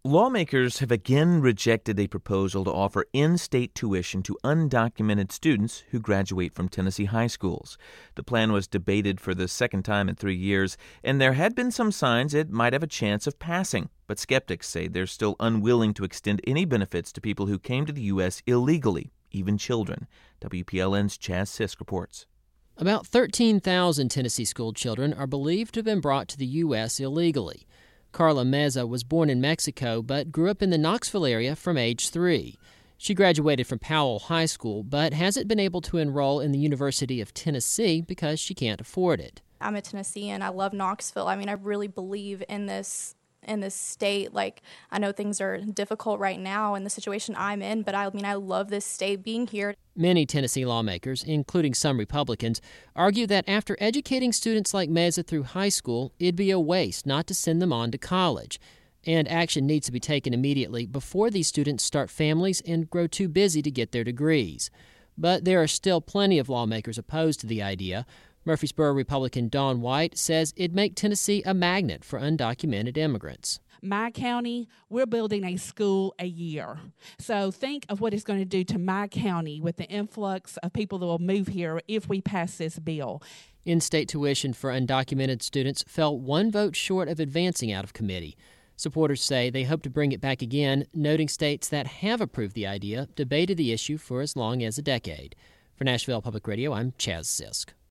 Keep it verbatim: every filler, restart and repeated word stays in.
Lawmakers have again rejected a proposal to offer in-state tuition to undocumented students who graduate from Tennessee high schools. The plan was debated for the second time in three years, and there had been some signs it might have a chance of passing. But skeptics say they're still unwilling to extend any benefits to people who came to the U S illegally, even children. W P L N's Chaz Sisk reports. About thirteen thousand Tennessee school children are believed to have been brought to the U S illegally. Carla Meza was born in Mexico but grew up in the Knoxville area from age three. She graduated from Powell High School but hasn't been able to enroll in the University of Tennessee because she can't afford it. I'm a Tennessean. I love Knoxville. I mean, I really believe in this in this state. Like, I know things are difficult right now in the situation I'm in, but I mean, I love this state being here. Many Tennessee lawmakers, including some Republicans, argue that after educating students like Meza through high school, it'd be a waste not to send them on to college. And action needs to be taken immediately before these students start families and grow too busy to get their degrees. But there are still plenty of lawmakers opposed to the idea. Murfreesboro Republican Dawn White says it'd make Tennessee a magnet for undocumented immigrants. My county, we're building a school a year. So think of what it's going to do to my county with the influx of people that will move here if we pass this bill. In-state tuition for undocumented students fell one vote short of advancing out of committee. Supporters say they hope to bring it back again, noting states that have approved the idea debated the issue for as long as a decade. For Nashville Public Radio, I'm Chaz Sisk.